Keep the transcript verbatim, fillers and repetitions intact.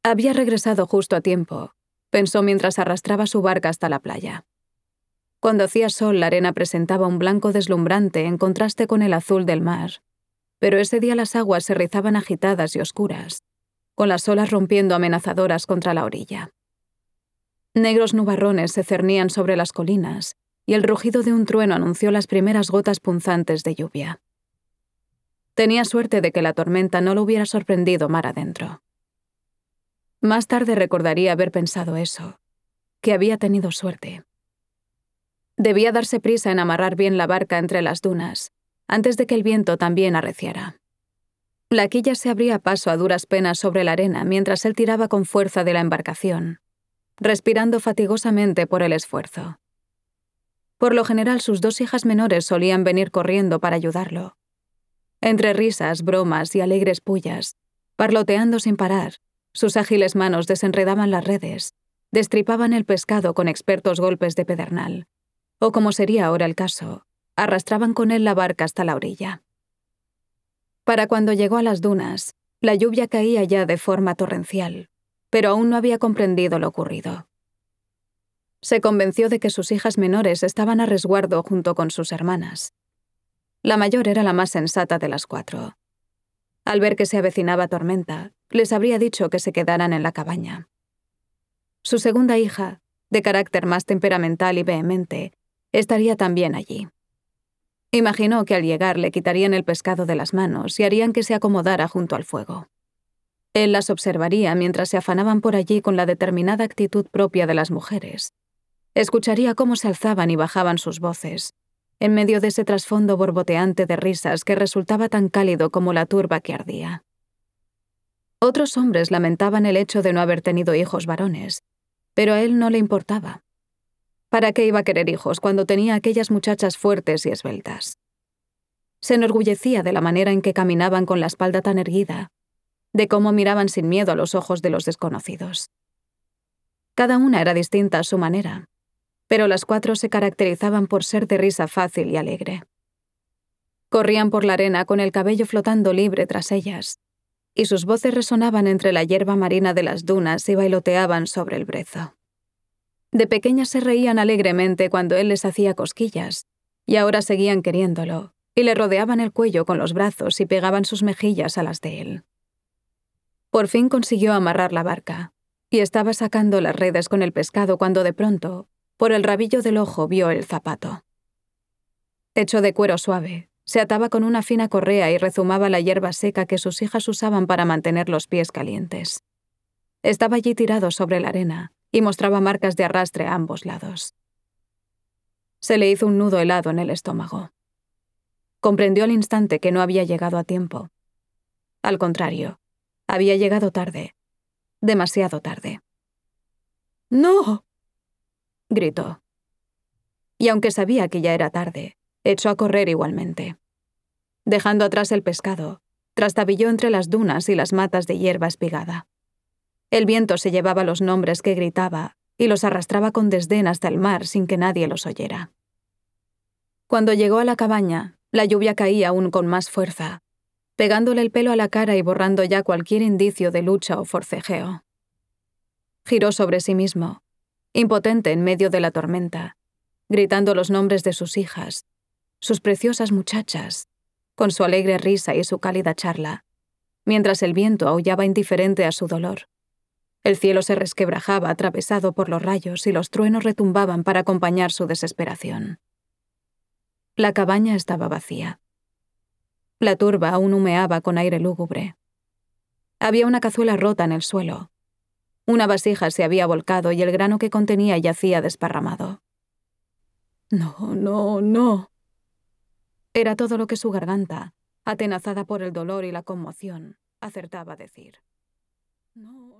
Había regresado justo a tiempo, pensó mientras arrastraba su barca hasta la playa. Cuando hacía sol, la arena presentaba un blanco deslumbrante en contraste con el azul del mar, pero ese día las aguas se rizaban agitadas y oscuras, con las olas rompiendo amenazadoras contra la orilla. Negros nubarrones se cernían sobre las colinas y el rugido de un trueno anunció las primeras gotas punzantes de lluvia. Tenía suerte de que la tormenta no lo hubiera sorprendido mar adentro. Más tarde recordaría haber pensado eso, que había tenido suerte. Debía darse prisa en amarrar bien la barca entre las dunas, antes de que el viento también arreciara. La quilla se abría paso a duras penas sobre la arena mientras él tiraba con fuerza de la embarcación, respirando fatigosamente por el esfuerzo. Por lo general, sus dos hijas menores solían venir corriendo para ayudarlo. Entre risas, bromas y alegres pullas, parloteando sin parar, sus ágiles manos desenredaban las redes, destripaban el pescado con expertos golpes de pedernal, o como sería ahora el caso, arrastraban con él la barca hasta la orilla. Para cuando llegó a las dunas, la lluvia caía ya de forma torrencial, pero aún no había comprendido lo ocurrido. Se convenció de que sus hijas menores estaban a resguardo junto con sus hermanas. La mayor era la más sensata de las cuatro. Al ver que se avecinaba tormenta, les habría dicho que se quedaran en la cabaña. Su segunda hija, de carácter más temperamental y vehemente, estaría también allí. Imaginó que al llegar le quitarían el pescado de las manos y harían que se acomodara junto al fuego. Él las observaría mientras se afanaban por allí con la determinada actitud propia de las mujeres. Escucharía cómo se alzaban y bajaban sus voces, en medio de ese trasfondo borboteante de risas que resultaba tan cálido como la turba que ardía. Otros hombres lamentaban el hecho de no haber tenido hijos varones, pero a él no le importaba. ¿Para qué iba a querer hijos cuando tenía aquellas muchachas fuertes y esbeltas? Se enorgullecía de la manera en que caminaban con la espalda tan erguida, de cómo miraban sin miedo a los ojos de los desconocidos. Cada una era distinta a su manera, pero las cuatro se caracterizaban por ser de risa fácil y alegre. Corrían por la arena con el cabello flotando libre tras ellas, y sus voces resonaban entre la hierba marina de las dunas y bailoteaban sobre el brezo. De pequeñas se reían alegremente cuando él les hacía cosquillas, y ahora seguían queriéndolo, y le rodeaban el cuello con los brazos y pegaban sus mejillas a las de él. Por fin consiguió amarrar la barca, y estaba sacando las redes con el pescado cuando de pronto, por el rabillo del ojo, vio el zapato. Hecho de cuero suave, se ataba con una fina correa y rezumaba la hierba seca que sus hijas usaban para mantener los pies calientes. Estaba allí tirado sobre la arena y mostraba marcas de arrastre a ambos lados. Se le hizo un nudo helado en el estómago. Comprendió al instante que no había llegado a tiempo. Al contrario, había llegado tarde, demasiado tarde. ¡No!, gritó. Y aunque sabía que ya era tarde, echó a correr igualmente. Dejando atrás el pescado, trastabilló entre las dunas y las matas de hierba espigada. El viento se llevaba los nombres que gritaba y los arrastraba con desdén hasta el mar sin que nadie los oyera. Cuando llegó a la cabaña, la lluvia caía aún con más fuerza, pegándole el pelo a la cara y borrando ya cualquier indicio de lucha o forcejeo. Giró sobre sí mismo, impotente en medio de la tormenta, gritando los nombres de sus hijas, sus preciosas muchachas, con su alegre risa y su cálida charla, mientras el viento aullaba indiferente a su dolor. El cielo se resquebrajaba atravesado por los rayos y los truenos retumbaban para acompañar su desesperación. La cabaña estaba vacía. La turba aún humeaba con aire lúgubre. Había una cazuela rota en el suelo. Una vasija se había volcado y el grano que contenía yacía desparramado. No, no, no. Era todo lo que su garganta, atenazada por el dolor y la conmoción, acertaba a decir. No.